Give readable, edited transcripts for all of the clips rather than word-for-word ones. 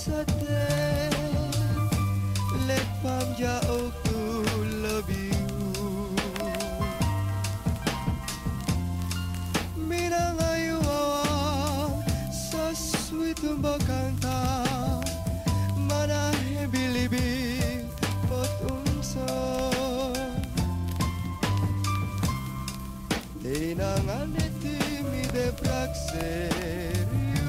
sa te let pam jauh tu lebih minang ayu awang sa sweet bakanta mana bilibi pot unsa tinangan eti mi de praxerio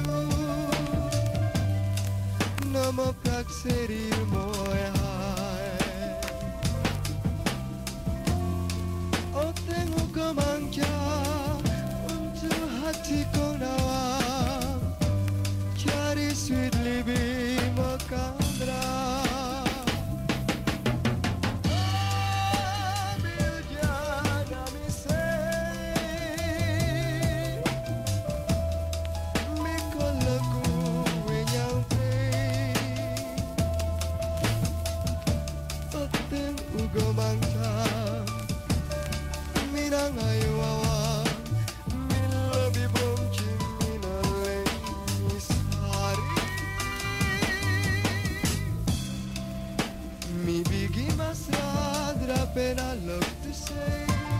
nama praxerio moe hai o tengo kemangja untuk hatiku nawang cari sweet libih makandra I love to say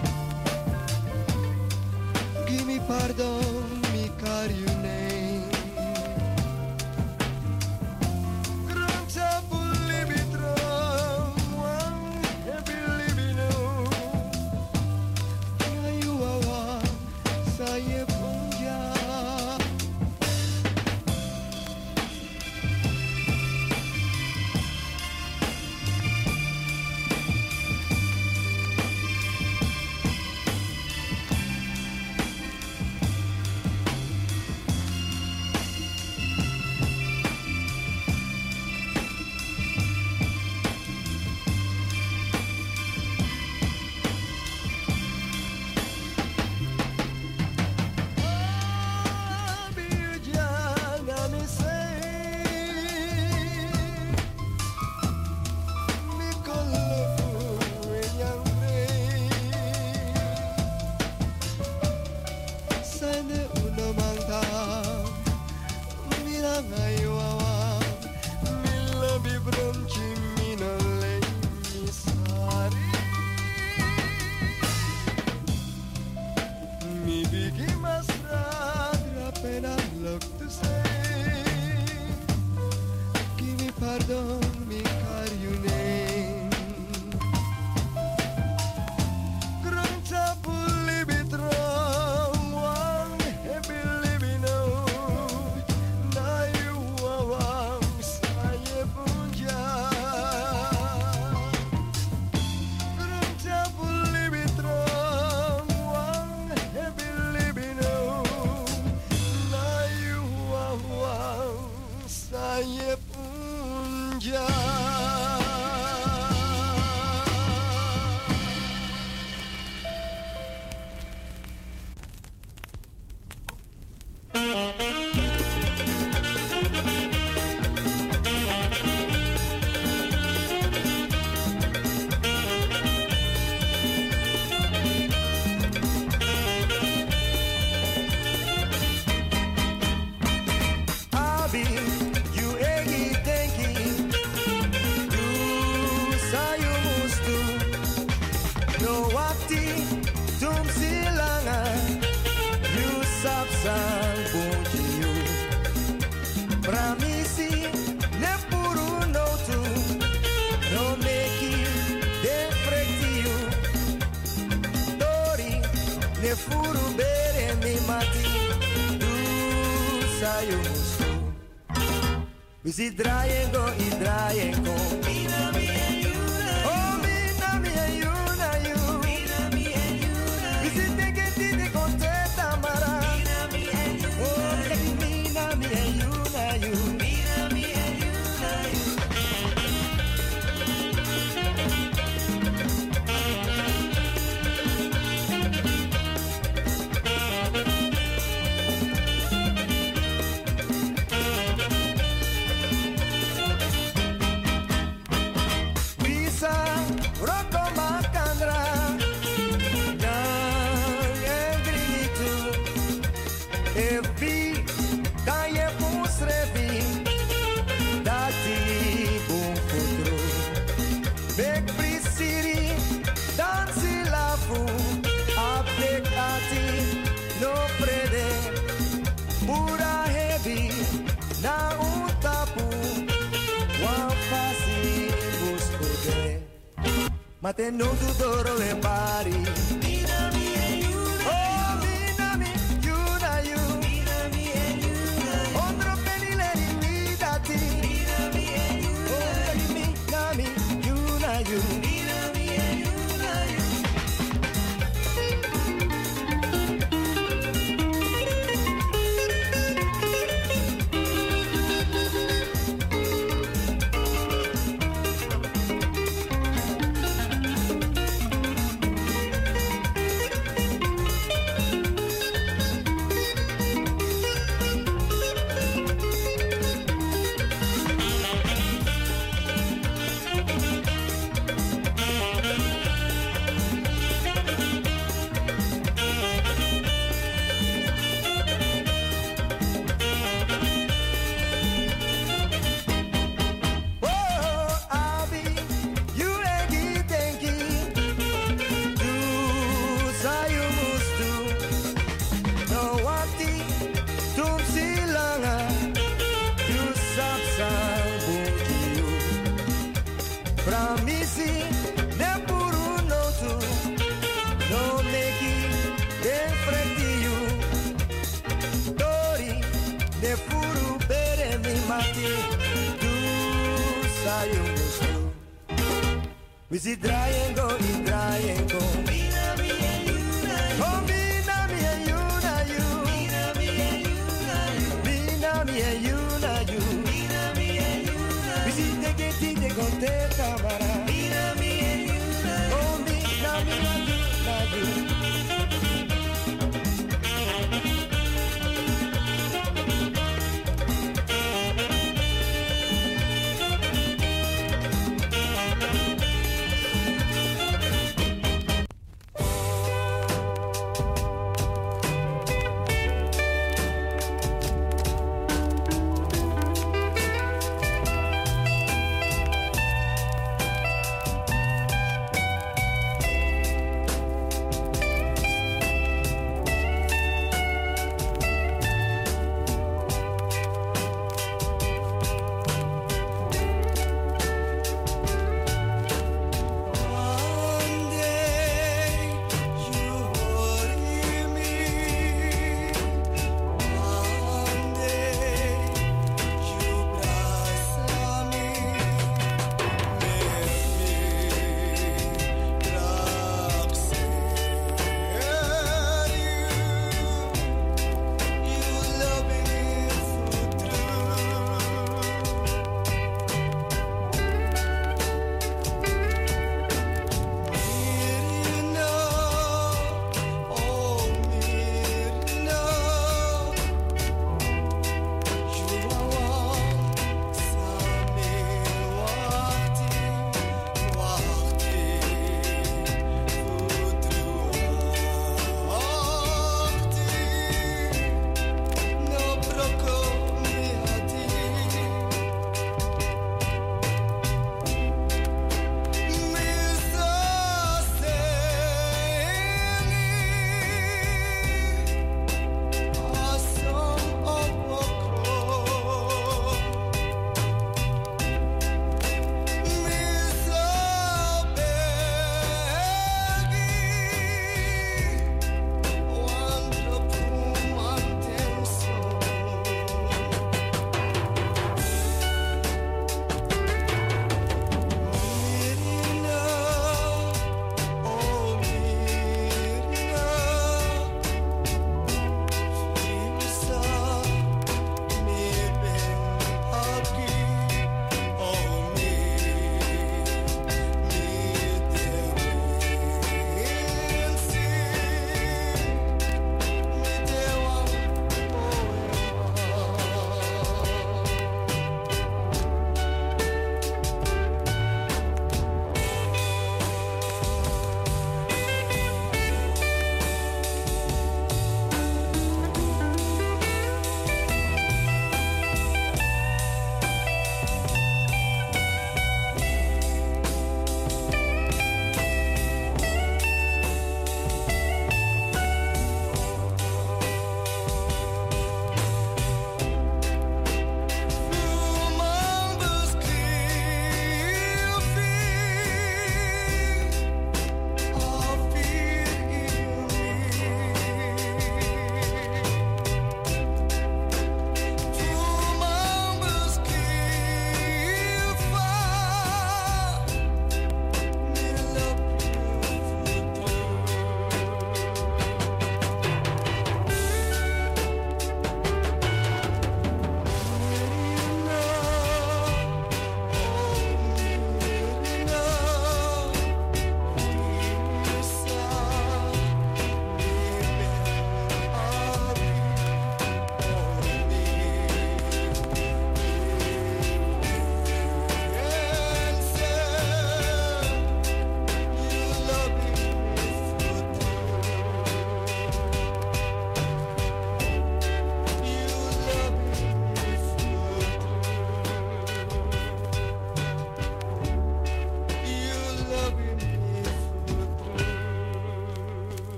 give me pardon, mi call your name Granta pulli bitram Wang happy living Ayu awang saya punja Pardon, mi call your name Granta pulli bitram Wang happy living Na yu awang saya punja Granta pulli bitram Wang happy living Na yu awang saya punja Furu bere mi mati Du sayo musto Visi drayengo I drayengo Mina mi ayuna Oh mina mi ayuna you Mina mi ayuna Visi teke tite contenta mara Mina mi ayuna Oh mina mi ayuna you Mina mi ayuna you te no tutoro e pari. Minami e yuna. Oh, minami, yuna yu. Minami e yuna. Ondro penile rimidati. Minami e yuna. Oh, minami, yuna yu. Minami e yuna yu. We see draaien go, I draaien go. Minami en yuna yu. Oh, minami en yuna yu. Minami en yuna yu. Minami en yuna yu. Minami en yuna yu. We see te que ti te conte cámara. Minami en yuna yu. Oh, minami en yuna yu.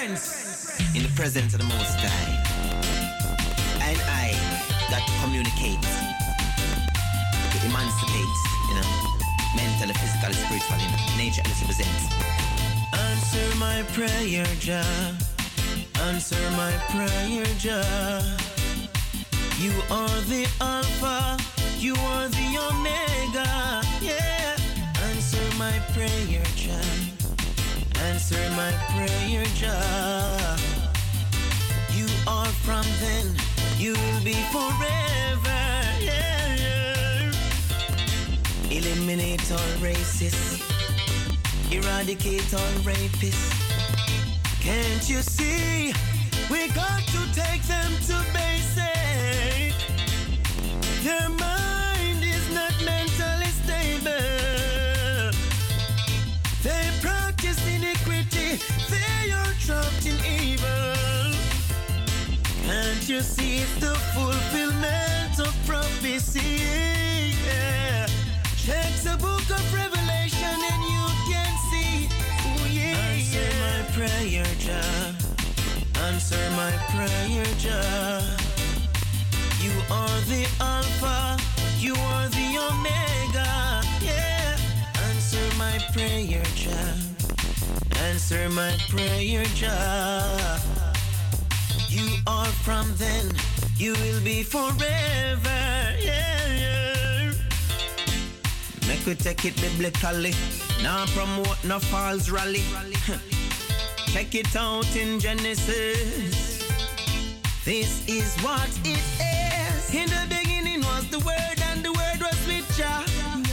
in the presence of the Most High. And I got to communicate, to emancipate, mentally, physically, spiritually, nature as it presents. Answer my prayer, Jah. Answer my prayer, Jah. You are the Alpha, you are the Omega, yeah. Answer my prayer, Jah. Answer my prayer, Jah. You are from then, you will be forever, yeah. Eliminate all racists, eradicate all rapists. Can't you see? We got to take them to basic. Their mind is not mentally stable. They practice iniquity. They are trapped in evil. Can't you see it's the fulfillment of prophecy? Yeah. Check the book of Revelation and you can see. Oh, yeah. Answer my prayer, Jah. Answer my prayer, Jah. You are the Alpha, you are the Omega, yeah. Answer my prayer, Jah. Answer my prayer, Jah. You are from then, you will be forever, yeah. Make we take it biblically, now promote no false rally. Check it out in Genesis. This is what it is. In the beginning was the Word, and the Word was with Jah.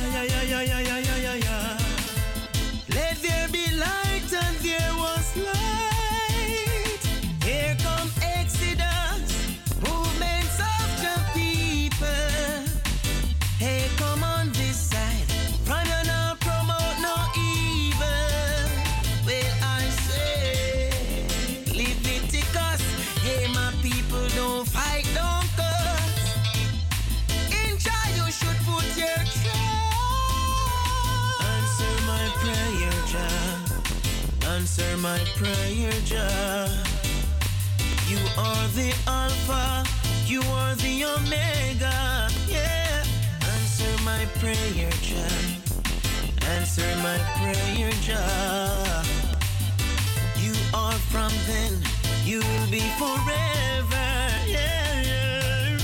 Yeah. Let there be light, and there was light. Here come Exodus, movements of the people. Hey, come on this side, from you now promote no evil. Well, I say, Leviticus, hey, my people, don't fight, don't curse. In Jah you should put your trust. Answer my prayer, Jah. Answer my prayer, Jah. You are the Alpha, you are the Omega, yeah. Answer my prayer, Jah. Answer my prayer, Jah. You are from then, you will be forever, yeah.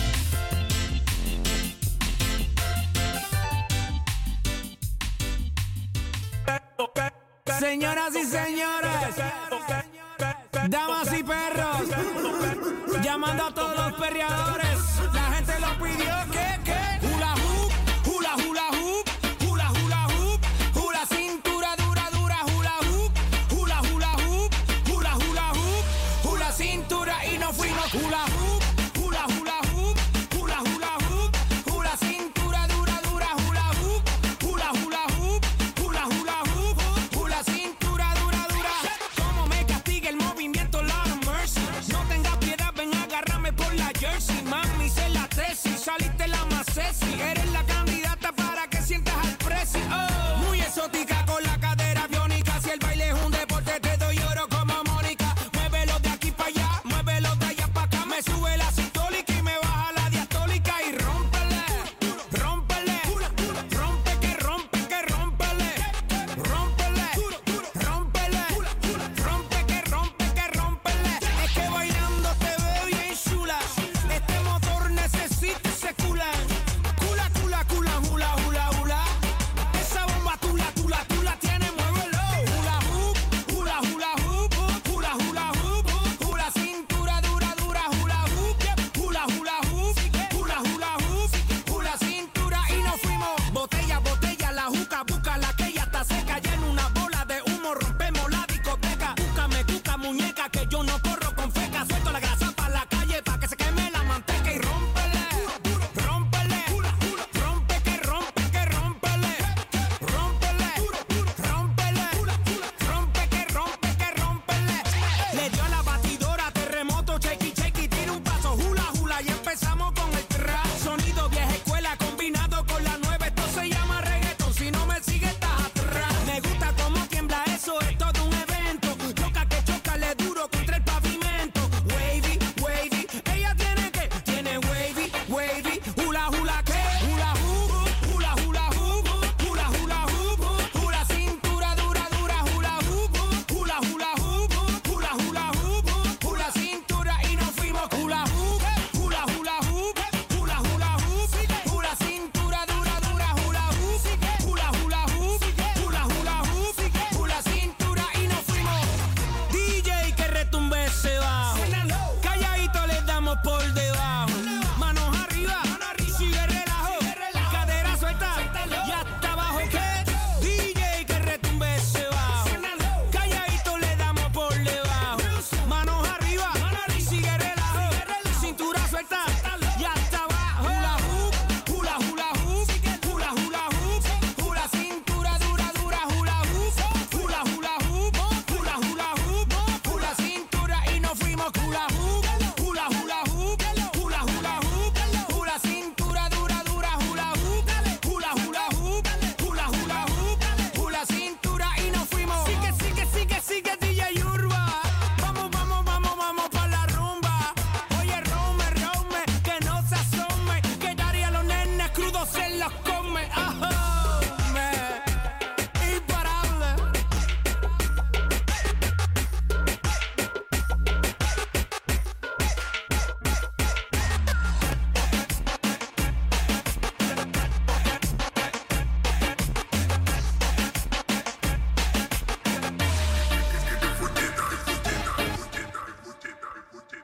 Señoras y señores, damas y perros, llamando a todos los perreadores. La gente lo pidió que hula hoop, hula hula hoop, hula hula hoop, hula cintura dura dura hula hoop, hula hula hoop, hula hula hoop, hula cintura y no fuimos hula hoop, hula hula hoop, hula hula hoop, hula cintura dura dura hula hoop, hula hula hoop, hula hula hoop, hula cintura dura dura. Como me castiga el movimiento Lord of Mercy. No tengas piedad, ven agárrame por la jersey, mami, sé la tesis, saliste la más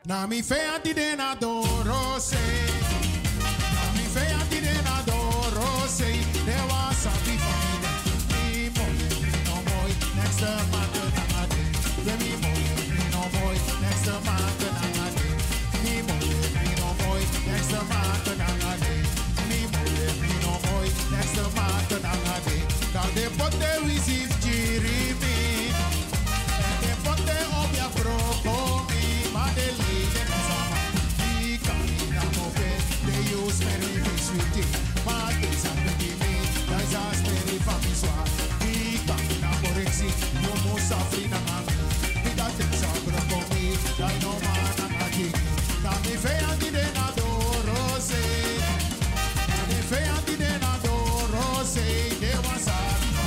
Na mi fe anti den adoro sei. Na mi fe anti den adoro sei. De was a be fine. Mi no boy next month na ade. Mi no boy next month na ade. Mi no boy next month na ade. Mi no boy next month na ade. Now they put the receive Jeremy. And they put the obia broco me. Madeleine and Sama. He can't they use very sweet. But it's a pretty me. That's a very family swag. He can't correct no more suffering. He got things up for me. I know man and a king. Now me fair did adoro say. Me fair did adoro say. They was a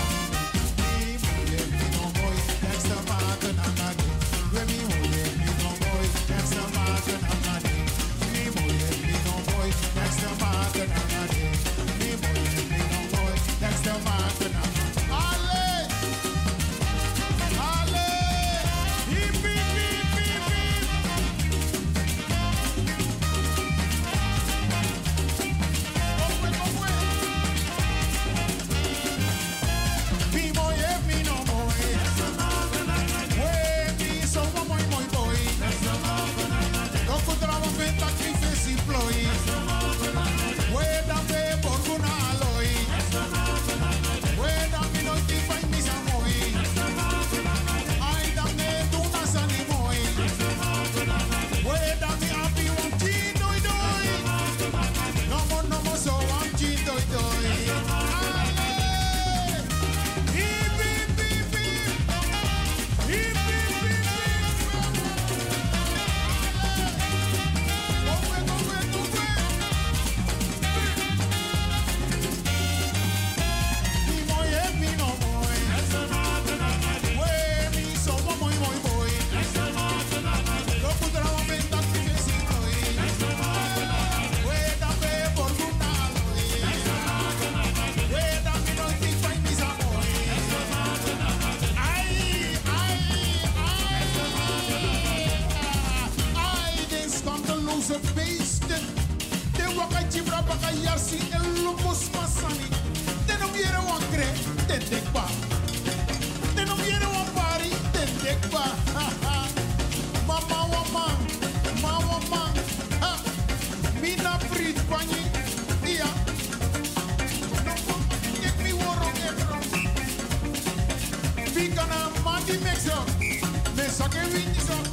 no boy. Next the mark and I'm not. When me no boy. Next the mark and I'm not. Me no boy. Next the mark and I'm not. Me no boy. Next the mark and I'm not. Ale, ale, hip hip hip hip hip. Me boy, me no boy. Wey me so boy boy. Lo encontramos venta que fez employ. Wey dame por una aloy. Wey dame no te fai mis amoy. Ay dame tu nas animoy. Wey dame happy one chino y doy. No mo so one chino y doy. Hip hip hip hip. Hip hip hip hip. Si el lupus masani, te no quiero a creer, te dekba. Te no quiero a party, te dekba. Mama woman, ha. Mina frit pani, dia. No get me war on everyone. Bigana mandi mix up, me sake windis up.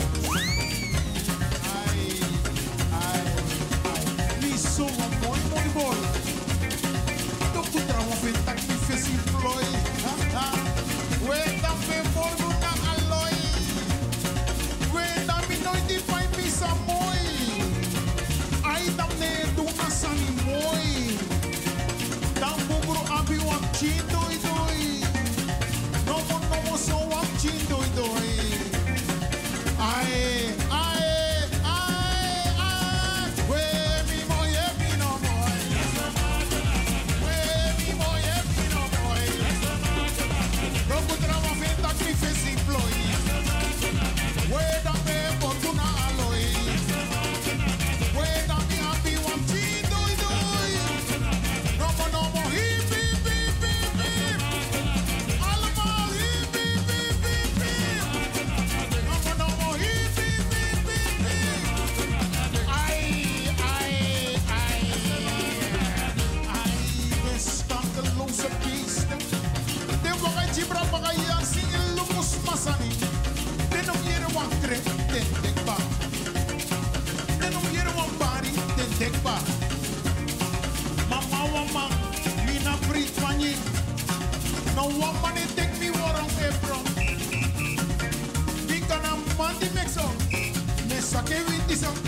Mi so boy. Don't put down one bit like me facing Floyd. Wait up before you can alloy. Wait up me no define me some boy. I don't need to ask any boy. Down bubro abi one chin doi doi. No more so one chin doi doi. I. No woman take me war on from. Because I'm Monday mix up. Me sake with this up.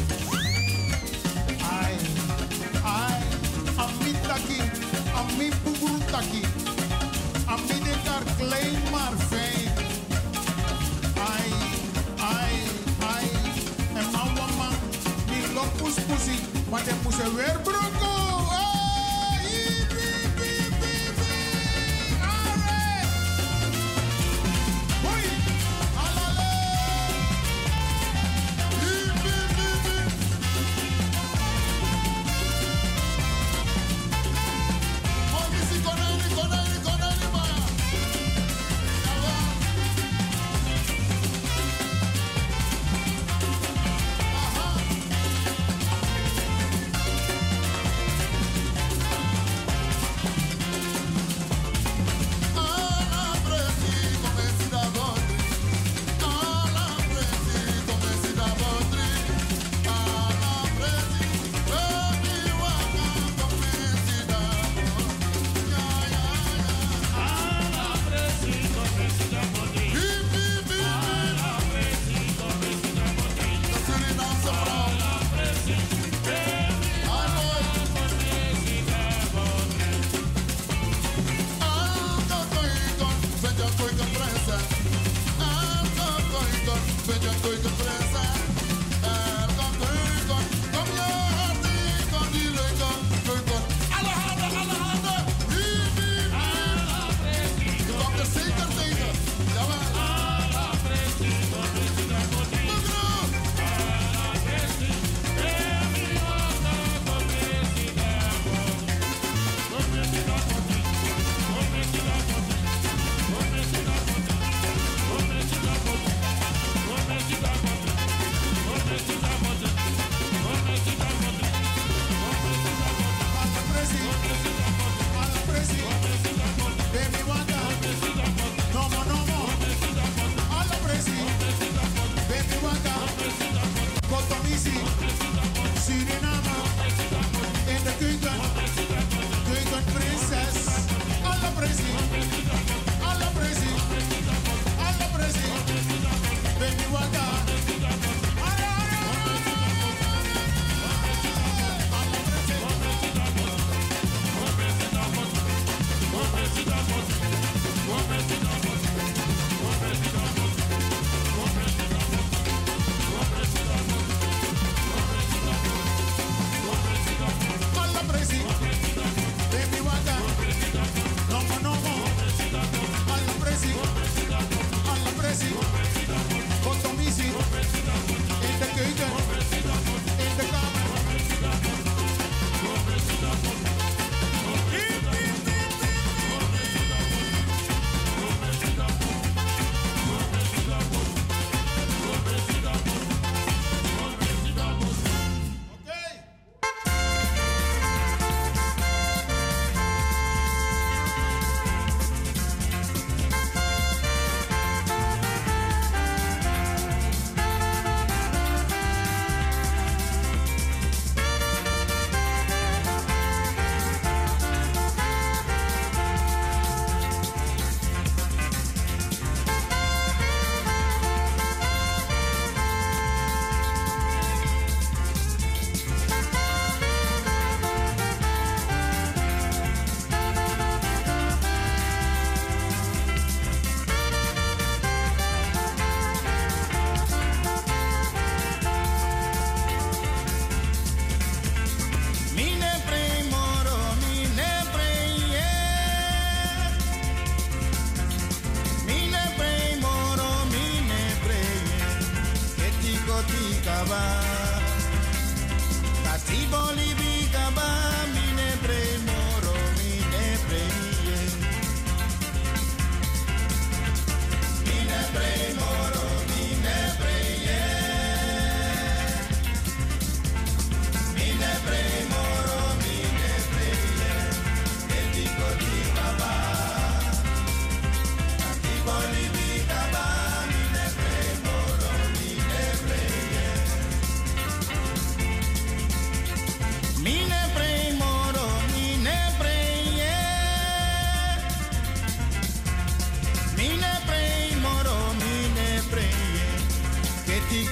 I'm me taki. I'm me buguru taki. I'm me de kar klein maar fijn. En nou woman, me lo pussy. Maar de pussy weer broko. Beep, beep, beep.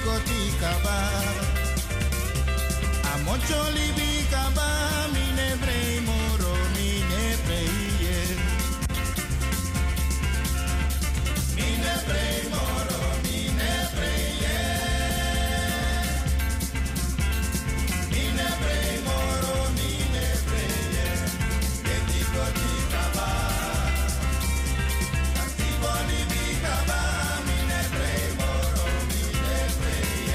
tikoti kaba. Amocho libi kaba, mine brei moro, mine brei. Mine brei moro, mine brei. Mine brei moro, mine brei. Que tikoti kaba. Activo libi kaba, mine brei moro, mine brei.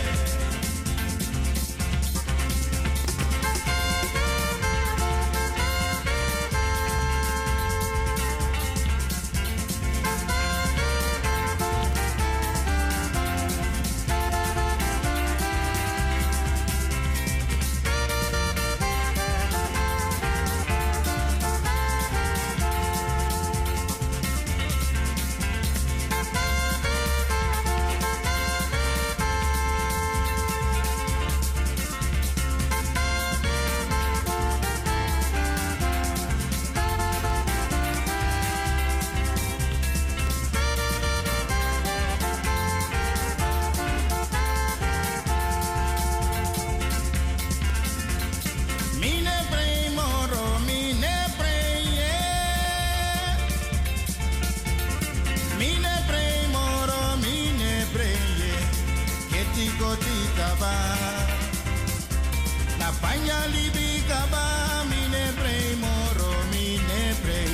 Mine brei moro, mine brei. Mine brei moro, mine brei. Que tikoti kaba. La paña libi kaba, mine brei moro, mine brei.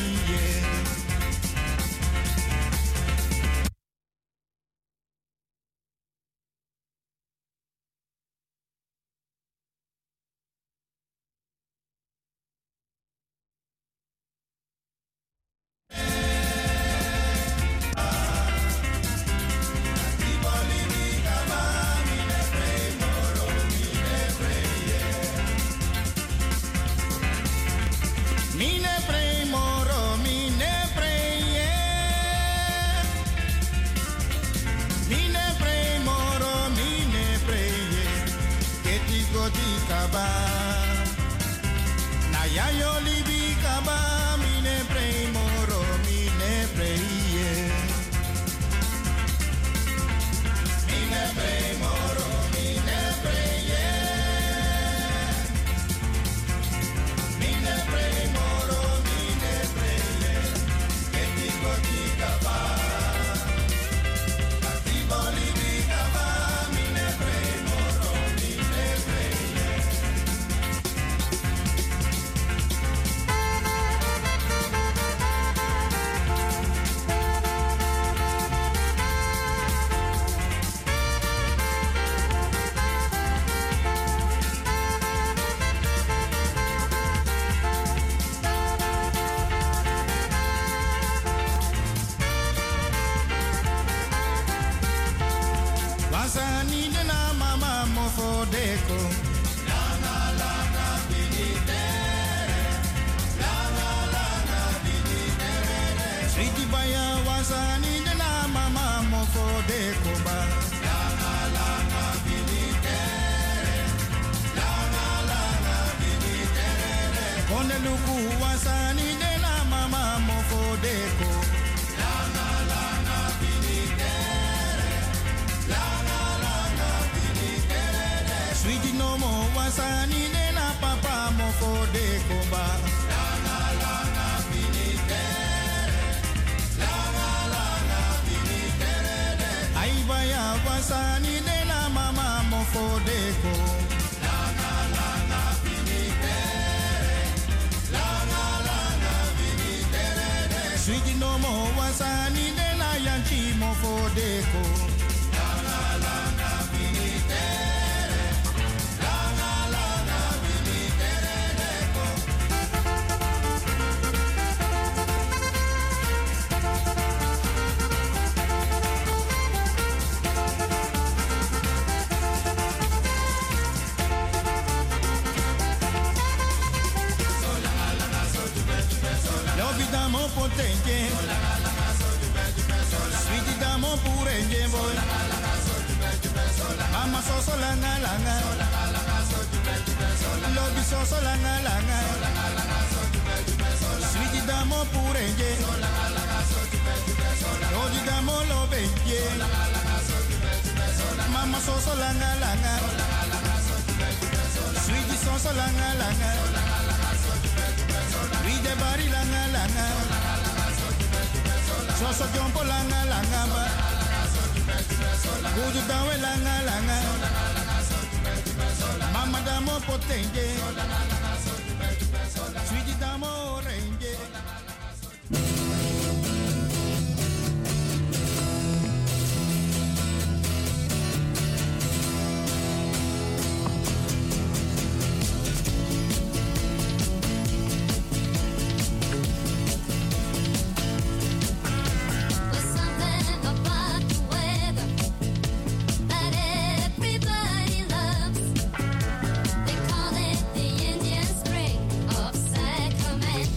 Mine brei moro, mine brei. Mine brei moro, mine brei. Que tikoti kaba. Na yayo libi kaba, mine brei moro, mine brei. Mine brei moro, mine brei. Mine brei moro, mine brei. Que tikoti kaba. Activo libi kaba, mine brei moro, mine brei. Wasani de na mama mo fo deko. Langa langa binitere. Langa langa binitere. Sweetie baya wasani de na mama mo fo deko ba. Langa langa binitere. Langa langa binitere. Kone luku wasani de na mama mo fo deko. Langa langa binitere. Langa langa binitere. Sweetie no mo wasani de na papa mo fo deko ba. Langa langa binitere. Langa langa binitere. Ai baya wasani de na mama mo fo deko. Langa langa binitere. Langa langa binitere. Sweetie no mo wasani de na yanchi mo fo deko. Langa langa binitere. Langa langa binitere. Love damo potente. Sweetie damo pure boy. Mama so so langa langa. Love so so langa langa. Sweetie damo pure Love damo lo benje. Mama so so langa langa. Sweetie so so langa langa. We de bari langa langa. So so jumpo langa langa ba. Gudu dawe langa langa. Mama damo potente. Sweetie damo orange. They call it the Indian Spring of Sacramento.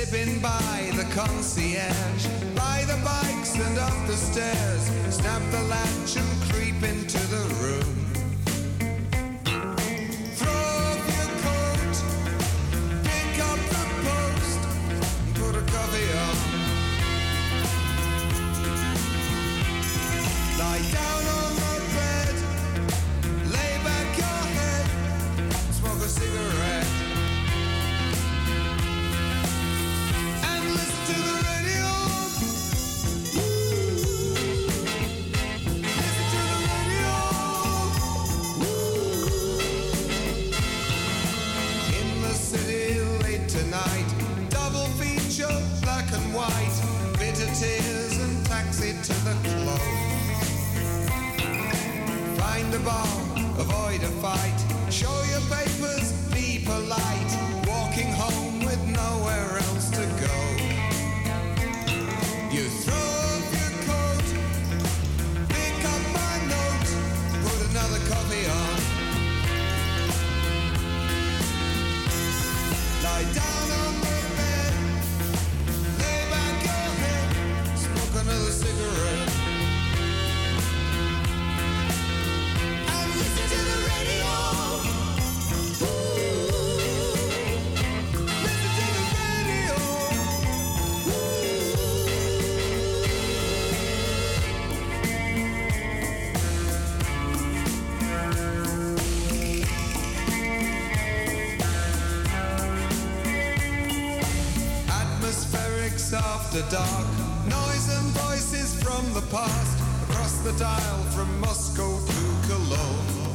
zipping by the concierge, by the bikes and up the stairs, snap the latch and creep into the room. Throw off your coat, pick up the post, and put a coffee on. Lie down on the bed, lay back your head, smoke a cigarette. White, bitter tears and taxi to the club. Find a bar, avoid a fight, show your papers, be polite, walking home with nowhere else to go. You throw off your coat, pick up my note, put another coffee on. Lie down on the bed, another cigarette, and listen to the radio. Listen to the radio. Atmospherics after dark. Noise and voices from the past, across the dial from Moscow to Cologne.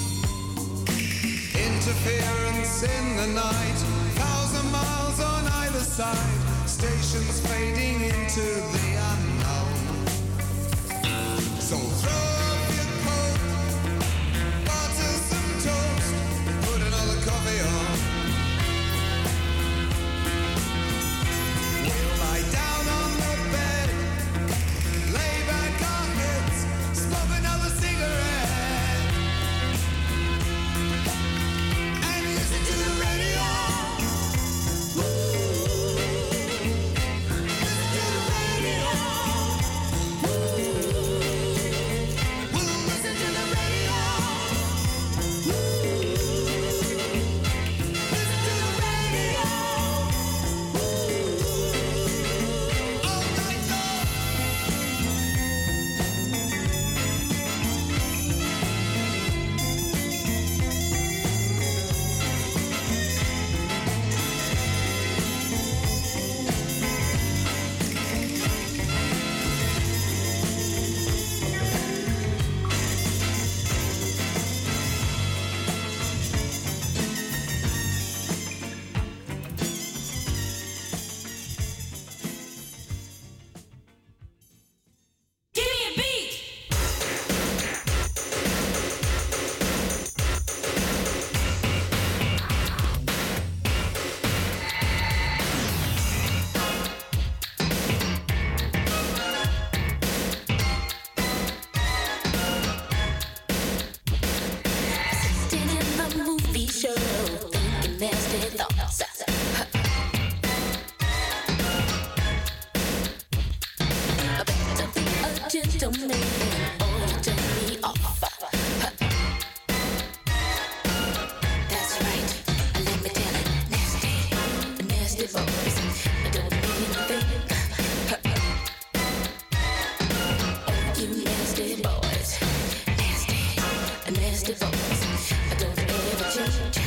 Interference in the night, 1,000 miles on either side, stations fading into the unknown. So throw up your coat, butter some toast, put another coffee on. We'll lie down on the bed, lay back our heads, smoke another cigarette, and listen to the radio. Listen to the radio. We'll listen to the radio. Listen to the radio. All night long. Give me a beat. Sitting in the movie show, thinking nasty thoughts. I better be a gentleman, or you turn me off. That's right, let me tell it, nasty, nasty boys. I don't mean a thing. Oh, you nasty boys, nasty, nasty boys. I don't ever change.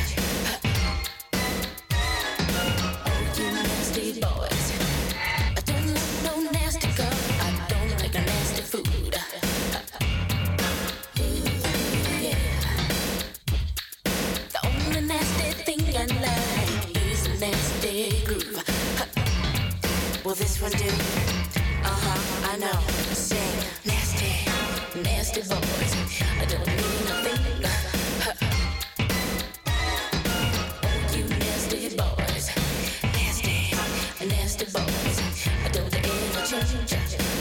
Oh, you nasty boys. I don't like no nasty girl. I don't like a nasty food. Yeah. The only nasty thing I like is a nasty groove. Will this one do? I know. Say nasty, nasty boys. I don't mean a thing. Oh, you nasty boys, nasty, nasty boys. I don't ever change.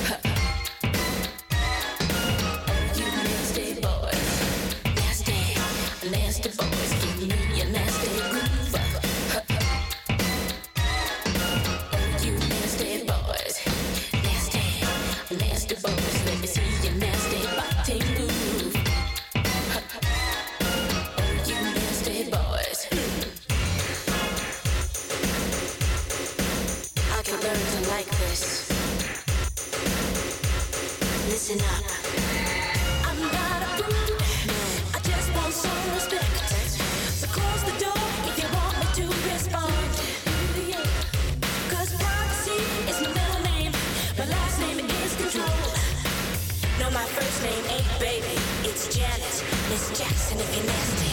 Oh, you nasty boys, nasty, nasty boys. Give me a nasty groove. Oh, listen up. I'm not a prude, I just want some respect. So close the door if you want me to respond. Cause privacy is my middle name, my last name is control. No, my first name ain't baby, it's Janet, Miss Jackson if you're nasty.